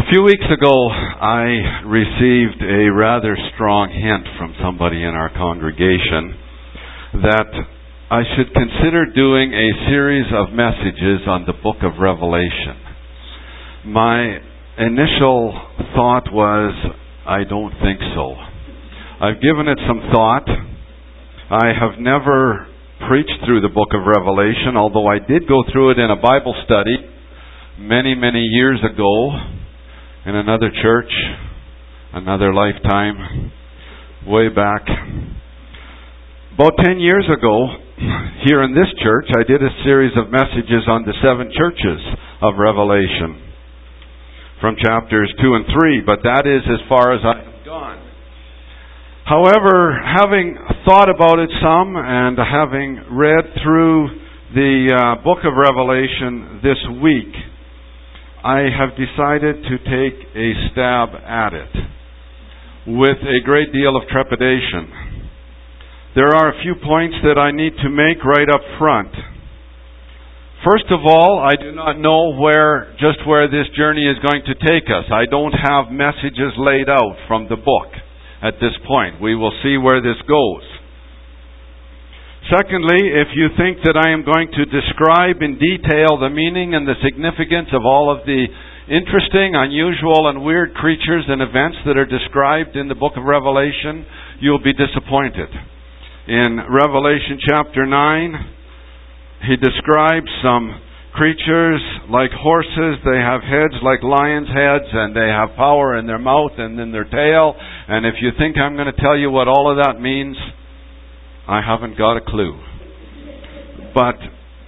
A few weeks ago, I received a rather strong hint from somebody in our congregation that I should consider doing a series of messages on the book of Revelation. My initial thought was, I don't think so. I've given it some thought. I have never preached through the book of Revelation, although I did go through it in a Bible study many years ago in another church, another lifetime, way back. About 10 years ago, here in this church, I did a series of messages on the 7 churches of Revelation from chapters 2 and 3, but that is as far as I have gone. However, having thought about it some and having read through the book of Revelation this week, I have decided to take a stab at it with a great deal of trepidation. There are a few points that I need to make right up front. First of all, I do not know where this journey is going to take us. I don't have messages laid out from the book at this point. We will see where this goes. Secondly, if you think that I am going to describe in detail the meaning and the significance of all of the interesting, unusual, and weird creatures and events that are described in the book of Revelation, you'll be disappointed. In Revelation chapter 9, he describes some creatures like horses. They have heads like lions' heads, and they have power in their mouth and in their tail. And if you think I'm going to tell you what all of that means, I haven't got a clue. But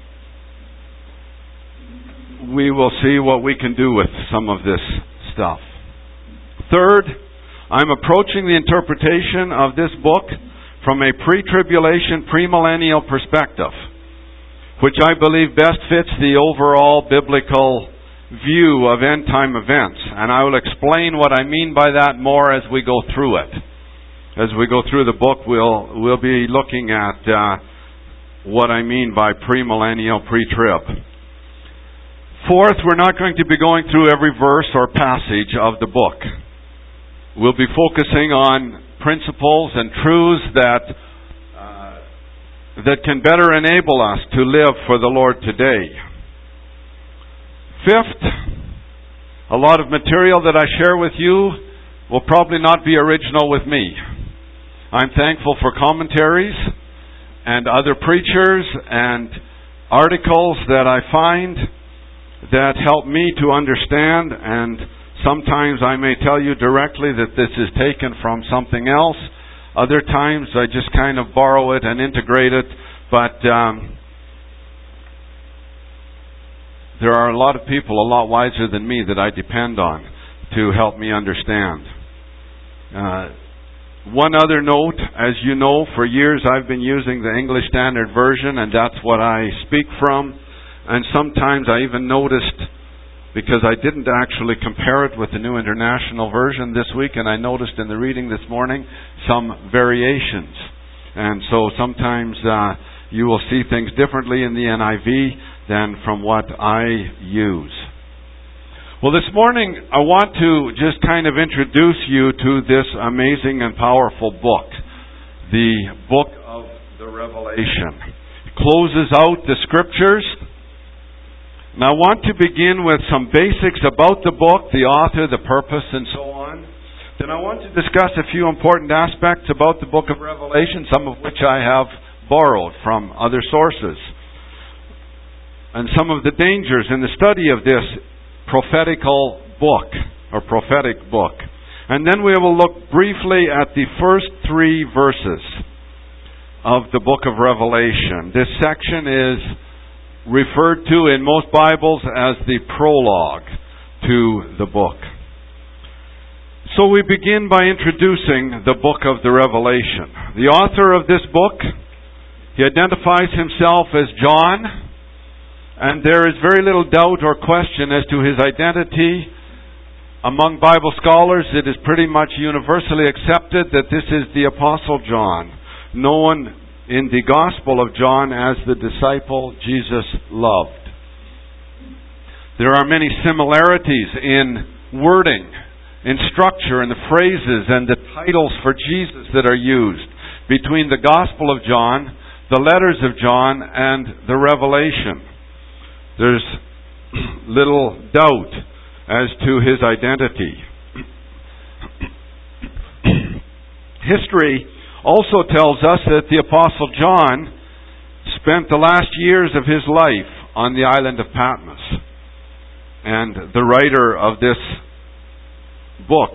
we will see what we can do with some of this stuff. Third, I'm approaching the interpretation of this book from a pre-tribulation, premillennial perspective, which I believe best fits the overall biblical view of end-time events. And I will explain what I mean by that more as we go through it. As we go through the book, we'll be looking at what I mean by premillennial, pre-trib. Fourth, we're not going to be going through every verse or passage of the book. We'll be focusing on principles and truths that can better enable us to live for the Lord today. Fifth, a lot of material that I share with you will probably not be original with me. I'm thankful for commentaries and other preachers and articles that I find that help me to understand, and sometimes I may tell you directly that this is taken from something else. Other times I just kind of borrow it and integrate it, but there are a lot of people a lot wiser than me that I depend on to help me understand. One other note, as you know, for years I've been using the English Standard Version, and that's what I speak from. And sometimes I even noticed, because I didn't actually compare it with the New International Version this week, and I noticed in the reading this morning some variations. And so sometimes you will see things differently in the NIV than from what I use. Well, this morning I want to just kind of introduce you to this amazing and powerful book, the book of the Revelation. It closes out the Scriptures. And I want to begin with some basics about the book, the author, the purpose, and so on. Then I want to discuss a few important aspects about the book of Revelation, some of which I have borrowed from other sources, and some of the dangers in the study of this prophetical book, or prophetic book. And then we will look briefly at the first 3 verses of the book of Revelation. This section is referred to in most Bibles as the prologue to the book. So we begin by introducing the book of the Revelation. The author of this book, he identifies himself as John, and there is very little doubt or question as to his identity. Among Bible scholars, it is pretty much universally accepted that this is the Apostle John, known in the Gospel of John as the disciple Jesus loved. There are many similarities in wording, in structure, and the phrases and the titles for Jesus that are used between the Gospel of John, the letters of John, and the Revelation. There's little doubt as to his identity. History also tells us that the Apostle John spent the last years of his life on the island of Patmos. And the writer of this book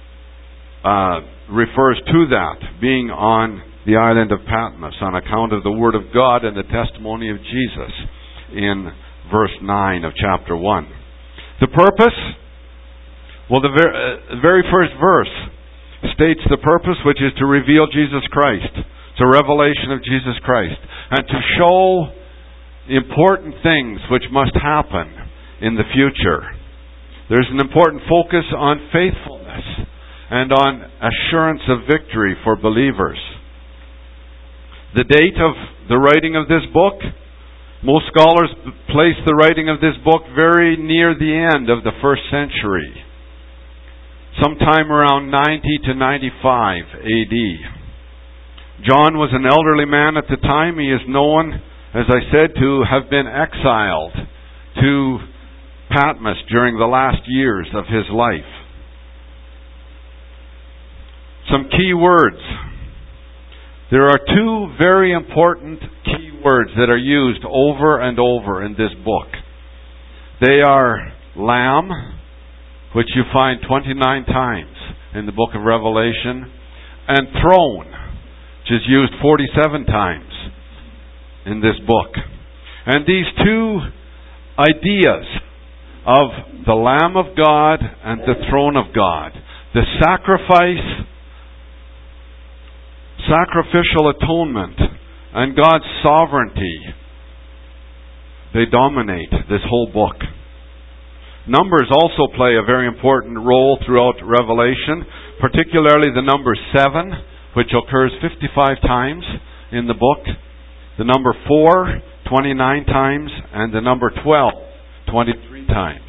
refers to that, being on the island of Patmos on account of the Word of God and the testimony of Jesus in verse 9 of chapter 1. The purpose? Well, the very first verse states the purpose, which is to reveal Jesus Christ. It's a revelation of Jesus Christ. And to show important things which must happen in the future. There's an important focus on faithfulness and on assurance of victory for believers. The date of the writing of this book, most scholars place the writing of this book very near the end of the first century, sometime around 90 to 95 AD. John was an elderly man at the time. He is known, as I said, to have been exiled to Patmos during the last years of his life. Some key words. There are two very important key words that are used over and over in this book. They are Lamb, which you find 29 times in the book of Revelation, and throne, which is used 47 times in this book. And these two ideas of the Lamb of God and the throne of God, the sacrificial atonement, and God's sovereignty, they dominate this whole book. Numbers also play a very important role throughout Revelation, particularly the number 7, which occurs 55 times in the book, the number 4, 29 times, and the number 12, 23 times.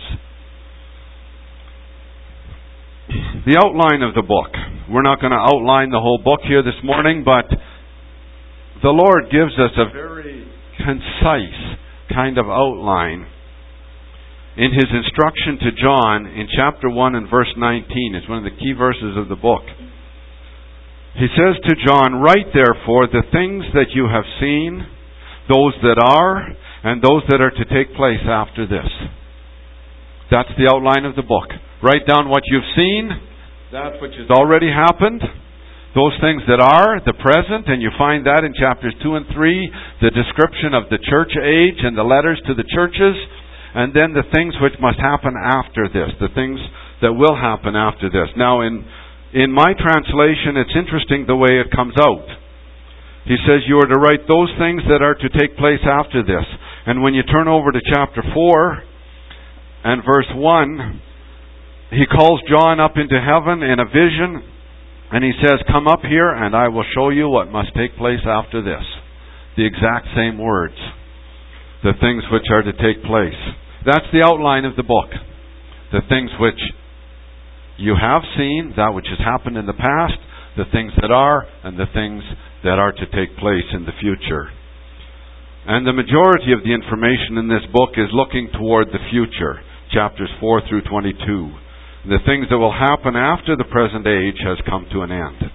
The outline of the book. We're not going to outline the whole book here this morning, but the Lord gives us a very concise kind of outline in His instruction to John in chapter 1 and verse 19. It's one of the key verses of the book. He says to John, "Write therefore the things that you have seen, those that are, and those that are to take place after this." That's the outline of the book. Write down what you've seen, that which has already happened, those things that are, the present, and you find that in chapters 2 and 3, the description of the church age and the letters to the churches, and then the things which must happen after this, the things that will happen after this. Now, in my translation, it's interesting the way it comes out. He says you are to write those things that are to take place after this. And when you turn over to chapter 4 and verse 1, he calls John up into heaven in a vision, and he says, "Come up here and I will show you what must take place after this." The exact same words. The things which are to take place. That's the outline of the book. The things which you have seen, that which has happened in the past, the things that are, and the things that are to take place in the future. And the majority of the information in this book is looking toward the future, chapters 4 through 22. The things that will happen after the present age has come to an end.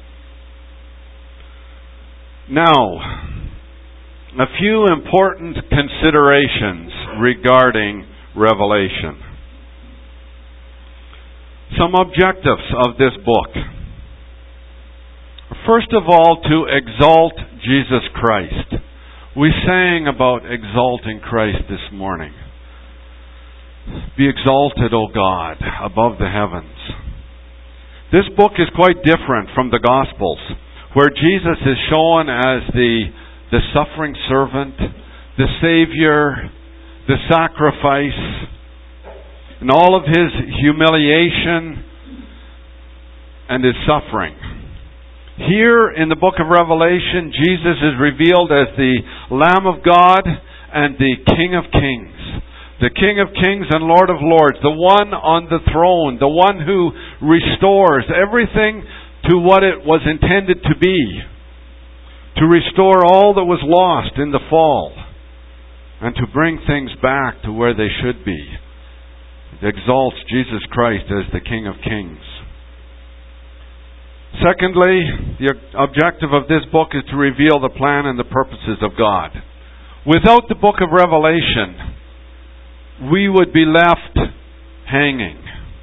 Now, a few important considerations regarding Revelation. Some objectives of this book. First of all, to exalt Jesus Christ. We sang about exalting Christ this morning. Be exalted, O God, above the heavens. This book is quite different from the Gospels, where Jesus is shown as the suffering servant, the Savior, the sacrifice, and all of His humiliation and His suffering. Here in the book of Revelation, Jesus is revealed as the Lamb of God and the King of Kings, The King of Kings and Lord of Lords, the one on the throne, the one who restores everything to what it was intended to be, to restore all that was lost in the fall, and to bring things back to where they should be. It exalts Jesus Christ as the King of Kings. Secondly, the objective of this book is to reveal the plan and the purposes of God. Without the book of Revelation, we would be left hanging.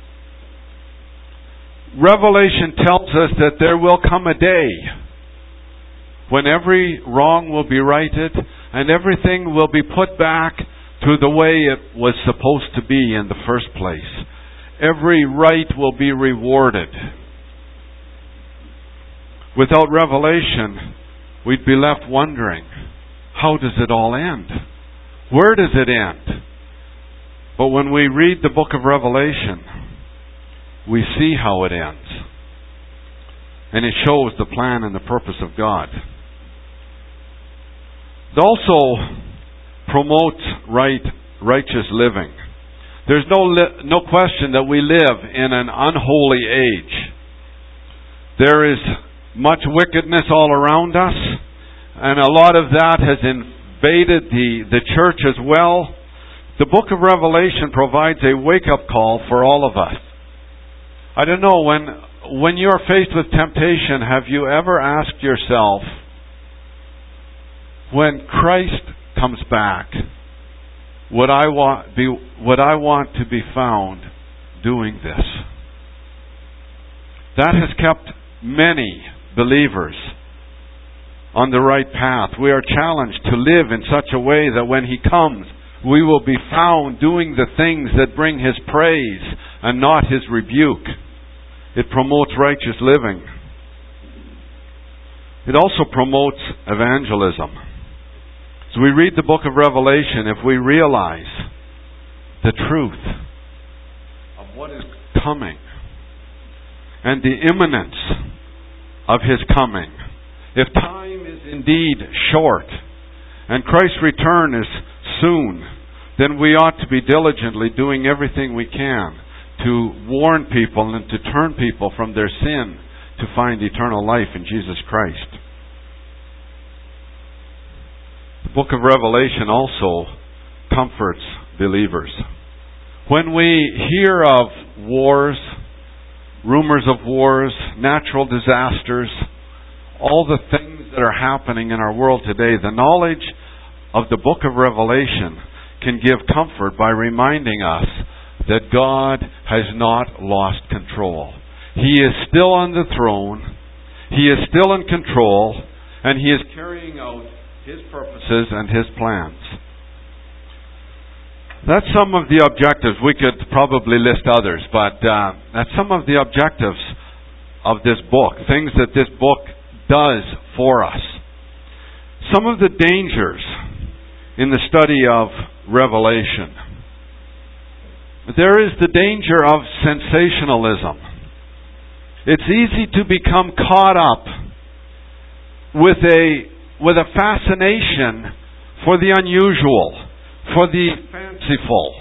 Revelation tells us that there will come a day when every wrong will be righted and everything will be put back to the way it was supposed to be in the first place. Every right will be rewarded. Without revelation, we'd be left wondering, how does it all end? Where does it end? But when we read the book of Revelation, we see how it ends. And it shows the plan and the purpose of God. It also promotes righteous living. There's no question that we live in an unholy age. There is much wickedness all around us, and a lot of that has invaded the church as well. The book of Revelation provides a wake-up call for all of us. I don't know, when you're faced with temptation, have you ever asked yourself, when Christ comes back, would I want to be found doing this? That has kept many believers on the right path. We are challenged to live in such a way that when He comes, we will be found doing the things that bring His praise and not His rebuke. It promotes righteous living. It also promotes evangelism. As we read the book of Revelation, if we realize the truth of what is coming and the imminence of His coming, if time is indeed short and Christ's return is soon, then we ought to be diligently doing everything we can to warn people and to turn people from their sin to find eternal life in Jesus Christ. The book of Revelation also comforts believers. When we hear of wars, rumors of wars, natural disasters, all the things that are happening in our world today, the knowledge of the book of Revelation can give comfort by reminding us that God has not lost control. He is still on the throne. He is still in control, and He is carrying out His purposes and His plans. That's some of the objectives. We could probably list others, but that's some of the objectives of this book, things that this book does for us. Some of the dangers in the study of Revelation. There is the danger of sensationalism. It's easy to become caught up with a fascination for the unusual, for the fanciful.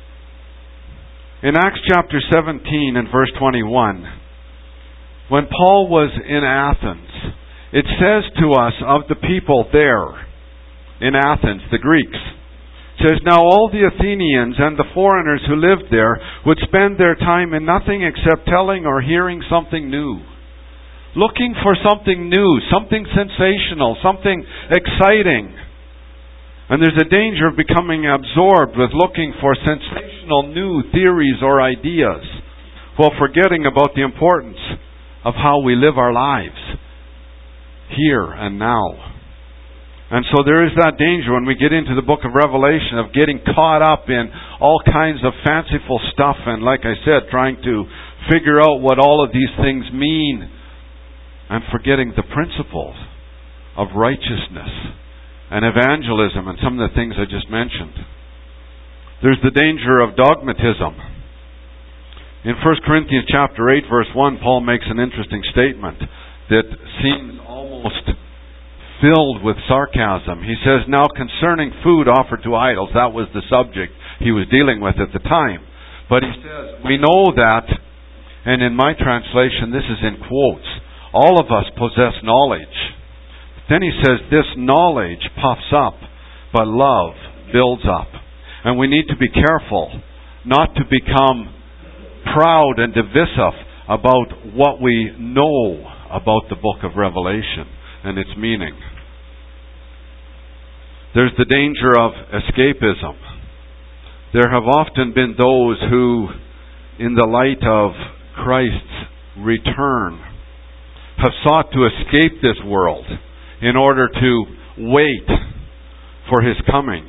In Acts chapter 17 and verse 21, when Paul was in Athens, it says to us of the people there in Athens, the Greeks, it says, "Now all the Athenians and the foreigners who lived there would spend their time in nothing except telling or hearing something new." Looking for something new, something sensational, something exciting. And there's a danger of becoming absorbed with looking for sensational new theories or ideas, while forgetting about the importance of how we live our lives here and now. And so there is that danger when we get into the book of Revelation of getting caught up in all kinds of fanciful stuff and, like I said, trying to figure out what all of these things mean and forgetting the principles of righteousness and evangelism and some of the things I just mentioned. There's the danger of dogmatism. In 1 Corinthians chapter 8 verse 1, Paul makes an interesting statement that seems almost filled with sarcasm. He says, "Now concerning food offered to idols," that was the subject. he was dealing with at the time. But he says, we know that, and in my translation this is in quotes, all of us possess knowledge. Then he says, this knowledge puffs up, but love builds up. And we need to be careful not to become proud and divisive about what we know about the book of Revelation and its meaning. There's the danger of escapism. There have often been those who, in the light of Christ's return, have sought to escape this world in order to wait for His coming.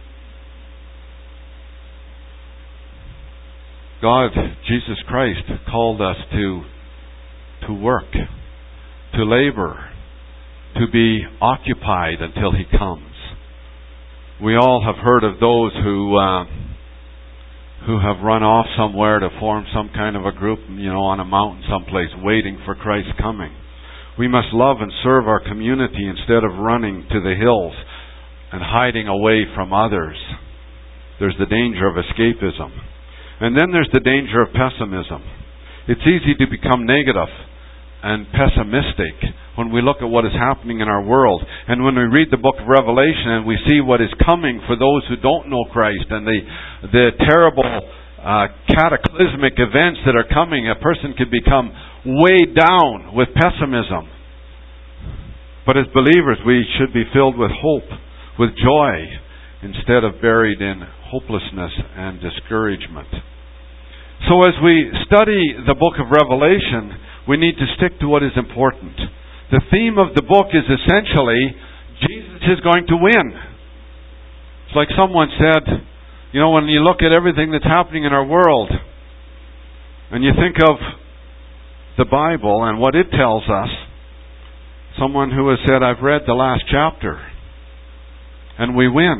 God, Jesus Christ, called us to work, to labor, to be occupied until He comes. We all have heard of those who have run off somewhere to form some kind of a group, on a mountain someplace, waiting for Christ's coming. We must love and serve our community instead of running to the hills and hiding away from others. There's the danger of escapism. And then there's the danger of pessimism. It's easy to become negative and pessimistic when we look at what is happening in our world. And when we read the book of Revelation and we see what is coming for those who don't know Christ and the terrible cataclysmic events that are coming, a person could become weighed down with pessimism. But as believers, we should be filled with hope, with joy, instead of buried in hopelessness and discouragement. So as we study the book of Revelation, we need to stick to what is important. The theme of the book is essentially, Jesus is going to win. It's like someone said, when you look at everything that's happening in our world, and you think of the Bible and what it tells us, someone who has said, I've read the last chapter, and we win.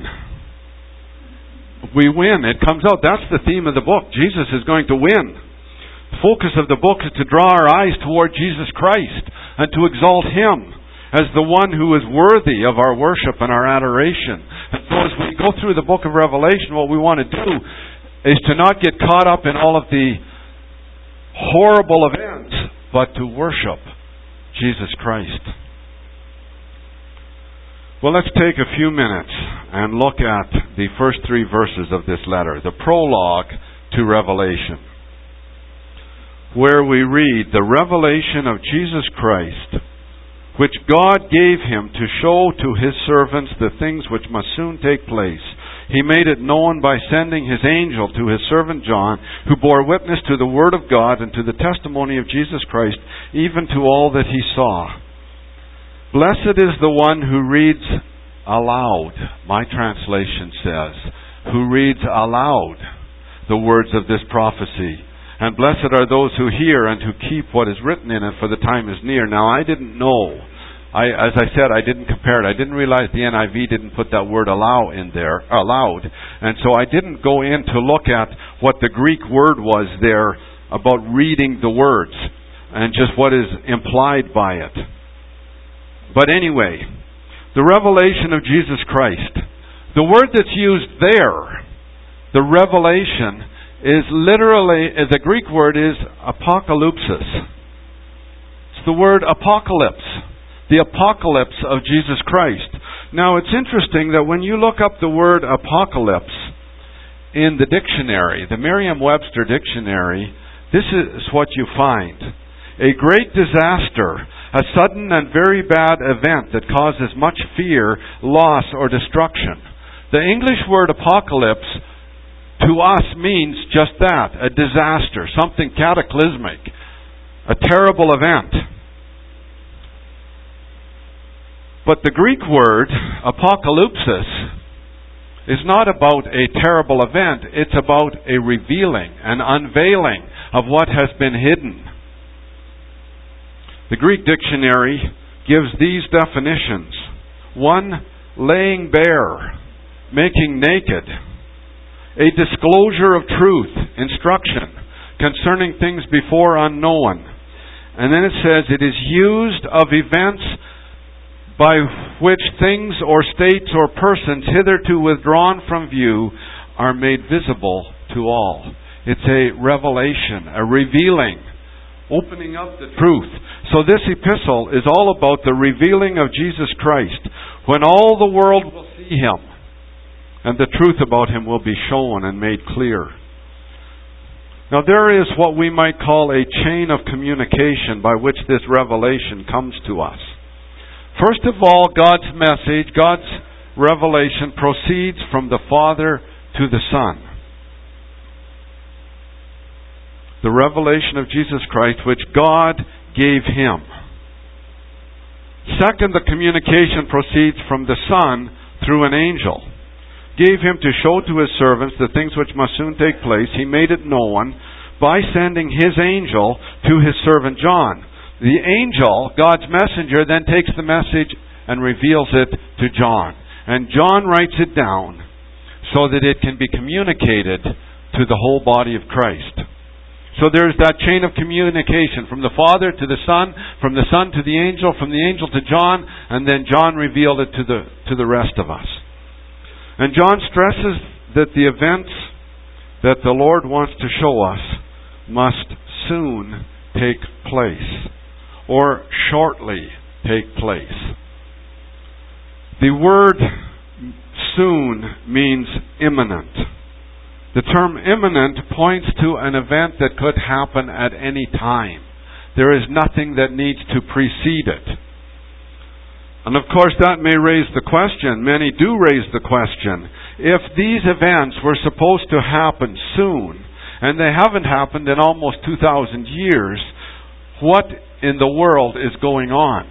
We win. It comes out. That's the theme of the book. Jesus is going to win. The focus of the book is to draw our eyes toward Jesus Christ and to exalt Him as the one who is worthy of our worship and our adoration. And so as we go through the book of Revelation, what we want to do is to not get caught up in all of the horrible events, but to worship Jesus Christ. Well, let's take a few minutes and look at the first 3 verses of this letter, the prologue to Revelation, where we read, the revelation of Jesus Christ, which God gave Him to show to His servants the things which must soon take place. He made it known by sending His angel to His servant John, who bore witness to the Word of God and to the testimony of Jesus Christ, even to all that he saw. Blessed is the one who reads aloud, my translation says, who reads aloud the words of this prophecy. And blessed are those who hear and who keep what is written in it, for the time is near. Now, I didn't know. As I said, I didn't compare it. I didn't realize the NIV didn't put that word allow in there, allowed. And so I didn't go in to look at what the Greek word was there about reading the words and just what is implied by it. But anyway, the revelation of Jesus Christ. The word that's used there, the revelation, is literally, the Greek word is apocalypsis. It's the word apocalypse. The apocalypse of Jesus Christ. Now, it's interesting that when you look up the word apocalypse in the dictionary, the Merriam-Webster dictionary, this is what you find. A great disaster, a sudden and very bad event that causes much fear, loss, or destruction. The English word apocalypse to us means just that, a disaster, something cataclysmic, a terrible event. But the Greek word, apocalypsis, is not about a terrible event. It's about a revealing, an unveiling of what has been hidden. The Greek dictionary gives these definitions. 1, laying bare, making naked. A disclosure of truth, instruction, concerning things before unknown. And then it says, it is used of events by which things or states or persons hitherto withdrawn from view are made visible to all. It's a revelation, a revealing, opening up the truth. So this epistle is all about the revealing of Jesus Christ, when all the world will see Him, and the truth about Him will be shown and made clear. Now there is what we might call a chain of communication by which this revelation comes to us. First of all, God's message, God's revelation proceeds from the Father to the Son. The revelation of Jesus Christ, which God gave Him. Second, the communication proceeds from the Son through an angel. Gave Him to show to His servants the things which must soon take place. He made it known by sending His angel to His servant John. The angel, God's messenger, then takes the message and reveals it to John. And John writes it down so that it can be communicated to the whole body of Christ. So there's that chain of communication from the Father to the Son, from the Son to the angel, from the angel to John, and then John revealed it to the rest of us. And John stresses that the events that the Lord wants to show us must soon take place, or shortly take place. The word soon means imminent. The term imminent points to an event that could happen at any time. There is nothing that needs to precede it. And of course that may raise the question, many do raise the question, if these events were supposed to happen soon, and they haven't happened in almost 2,000 years, what in the world is going on?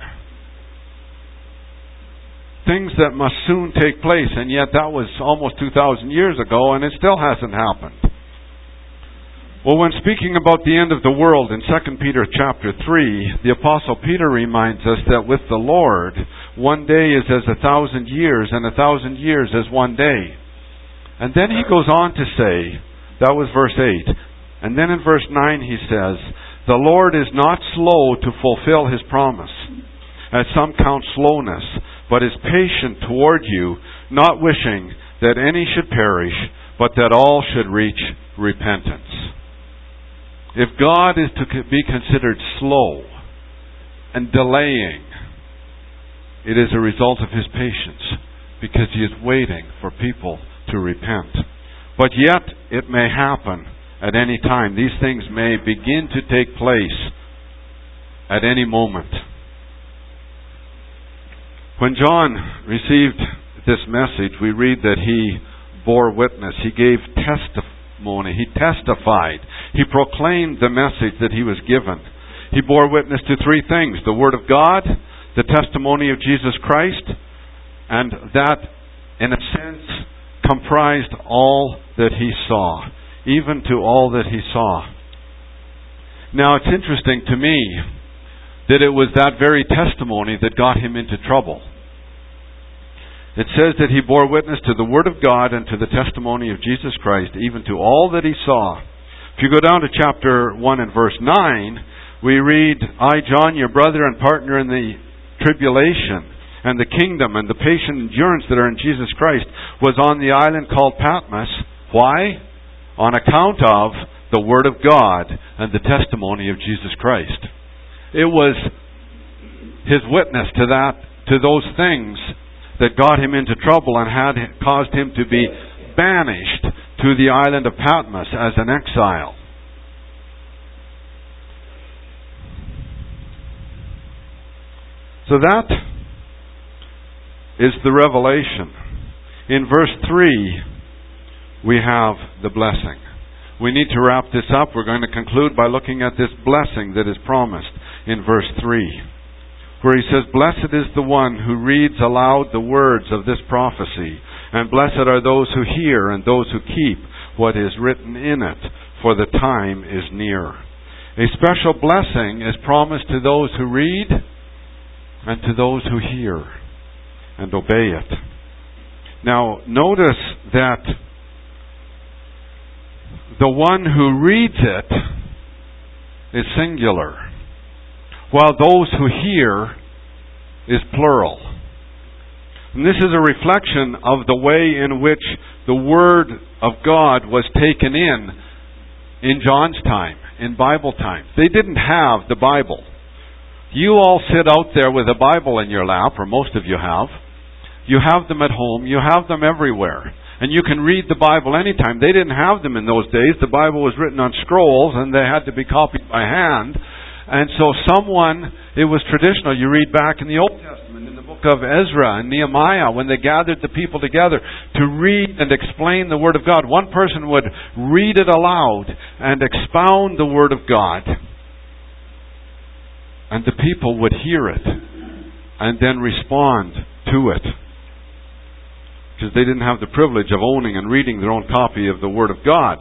Things that must soon take place, and yet that was almost 2,000 years ago, and it still hasn't happened. Well, when speaking about the end of the world in 2 Peter chapter 3, the Apostle Peter reminds us that with the Lord, one day is as 1,000 years, and 1,000 years as one day. And then he goes on to say, that was verse 8, and then in verse 9 he says, the Lord is not slow to fulfill His promise, as some count slowness, but is patient toward you, not wishing that any should perish, but that all should reach repentance. If God is to be considered slow and delaying, it is a result of His patience, because He is waiting for people to repent. But yet, it may happen at any time. These things may begin to take place at any moment. When John received this message, we read that he bore witness. He gave testimony. He testified. He proclaimed the message that he was given. He bore witness to three things: the Word of God, the testimony of Jesus Christ, and that, in a sense, comprised all that he saw, even to all that he saw. Now, it's interesting to me that it was that very testimony that got him into trouble. It says that he bore witness to the Word of God and to the testimony of Jesus Christ, even to all that he saw. If you go down to chapter 1 and verse 9, we read, I, John, your brother and partner in the tribulation and the kingdom and the patient endurance that are in Jesus Christ, was on the island called Patmos. Why? On account of the Word of God and the testimony of Jesus Christ. It was his witness to those things that got him into trouble and had caused him to be banished to the island of Patmos as an exile. So that is the revelation. In verse 3, we have the blessing. We need to wrap this up. We're going to conclude by looking at this blessing that is promised in verse 3, where he says, Blessed is the one who reads aloud the words of this prophecy, and blessed are those who hear and those who keep what is written in it, for the time is near. A special blessing is promised to those who read and to those who hear and obey it. Now, notice that the one who reads it is singular, while those who hear is plural. And this is a reflection of the way in which the Word of God was taken in John's time, in Bible time. They didn't have the Bible. You all sit out there with a Bible in your lap, or most of you have. You have them at home. You have them everywhere. And you can read the Bible anytime. They didn't have them in those days. The Bible was written on scrolls, and they had to be copied by hand. And so it was traditional. You read back in the Old Testament, in the book of Ezra and Nehemiah, when they gathered the people together to read and explain the Word of God. One person would read it aloud and expound the Word of God. And the people would hear it and then respond to it. Because they didn't have the privilege of owning and reading their own copy of the Word of God.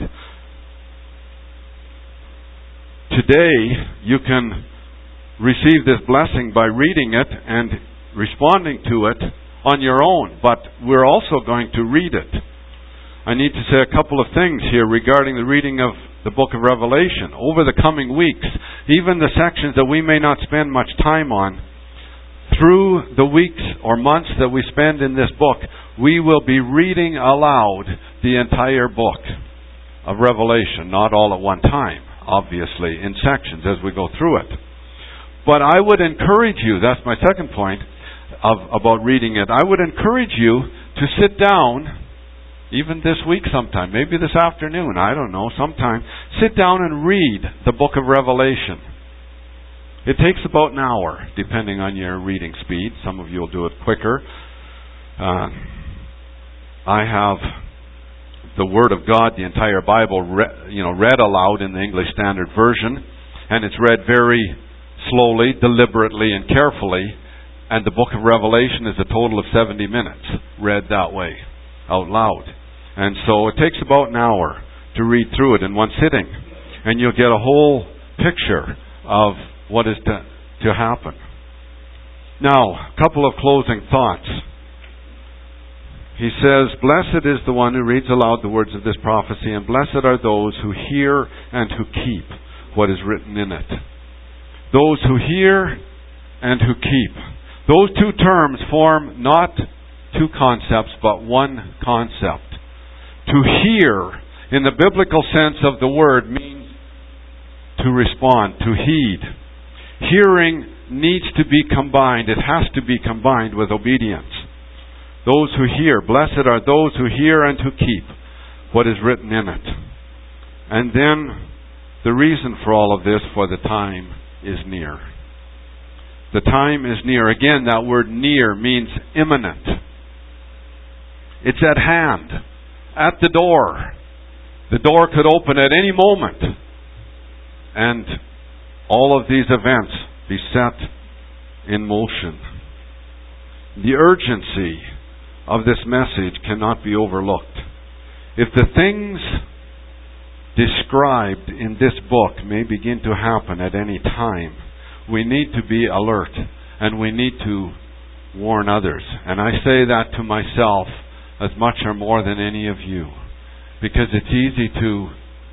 Today, you can receive this blessing by reading it and responding to it on your own. But we're also going to read it. I need to say a couple of things here regarding the reading of the book of Revelation. Over the coming weeks, even the sections that we may not spend much time on, through the weeks or months that we spend in this book, we will be reading aloud the entire book of Revelation, not all at one time, obviously, in sections as we go through it. But I would encourage you, that's my second point about reading it, I would encourage you to sit down, even this week sometime, maybe this afternoon, I don't know, sometime, sit down and read the book of Revelation. It takes about an hour, depending on your reading speed. Some of you will do it quicker. I have the Word of God, the entire Bible, read aloud in the English Standard Version, and it's read very slowly, deliberately, and carefully. And the book of Revelation is a total of 70 minutes, read that way, out loud. And so it takes about an hour to read through it in one sitting, and you'll get a whole picture of what is to happen. Now, a couple of closing thoughts. He says, "Blessed is the one who reads aloud the words of this prophecy, and blessed are those who hear and who keep what is written in it." Those who hear and who keep. Those two terms form not two concepts, but one concept. To hear, in the biblical sense of the word, means to respond, to heed. Hearing needs to be combined. It has to be combined with obedience. Those who hear. Blessed are those who hear and who keep what is written in it. And then the reason for all of this, for the time is near. The time is near. Again, that word near means imminent. It's at hand. At the door. The door could open at any moment. And all of these events be set in motion. The urgency of this message cannot be overlooked. If the things described in this book may begin to happen at any time, we need to be alert and we need to warn others. And I say that to myself as much or more than any of you, because it's easy to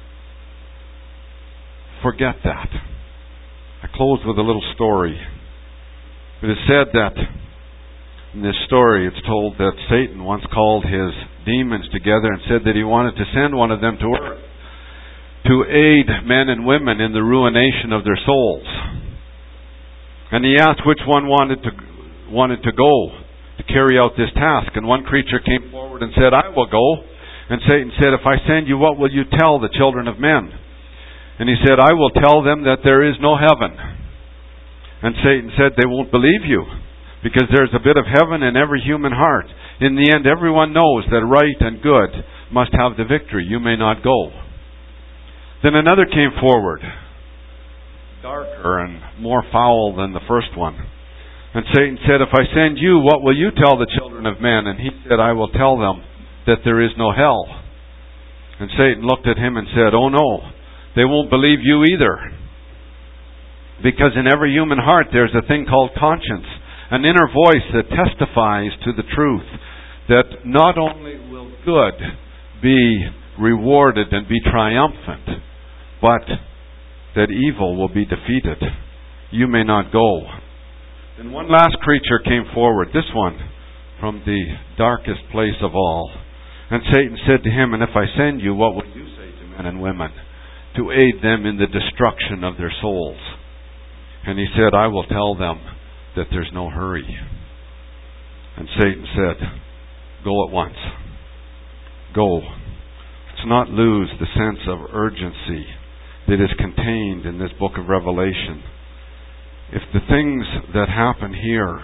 forget that. I close with a little story. It is said that in this story it's told that Satan once called his demons together and said that he wanted to send one of them to earth to aid men and women in the ruination of their souls. And he asked which one wanted to go to carry out this task. And one creature came forward and said, "I will go." And Satan said, "If I send you, what will you tell the children of men?" And he said, "I will tell them that there is no heaven." And Satan said, "They won't believe you, because there's a bit of heaven in every human heart. In the end, everyone knows that right and good must have the victory. You may not go." Then another came forward, darker and more foul than the first one. And Satan said, "If I send you, what will you tell the children of men?" And he said, "I will tell them that there is no hell." And Satan looked at him and said, "Oh no, they won't believe you either. Because in every human heart there's a thing called conscience, an inner voice that testifies to the truth, that not only will good be rewarded and be triumphant, but that evil will be defeated. You may not go." And one last creature came forward. This one from the darkest place of all. And Satan said to him, "And if I send you, what will you say to men and women to aid them in the destruction of their souls?" And he said, "I will tell them that there's no hurry." And Satan said, "Go at once. Go. Let's not lose the sense of urgency that is contained in this book of Revelation. If the things that happen here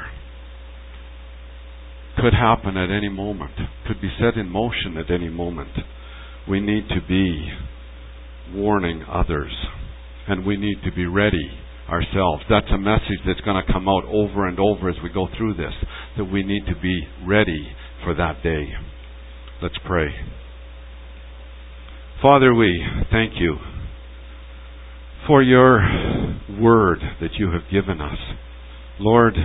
could happen at any moment, could be set in motion at any moment, we need to be warning others, and we need to be ready ourselves. That's a message that's going to come out over and over as we go through this, that we need to be ready for that day. Let's pray. Father, we thank you for your word that you have given us. Lord,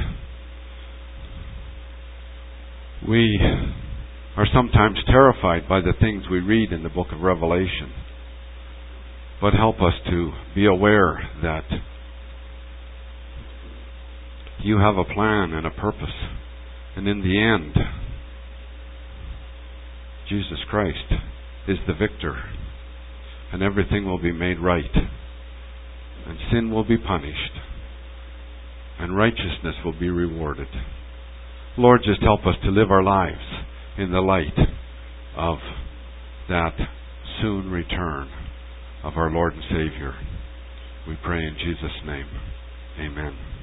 we are sometimes terrified by the things we read in the book of Revelation. But help us to be aware that you have a plan and a purpose. And in the end, Jesus Christ is the victor. And everything will be made right. And sin will be punished. And righteousness will be rewarded. Lord, just help us to live our lives in the light of that soon return of our Lord and Savior. We pray in Jesus' name. Amen.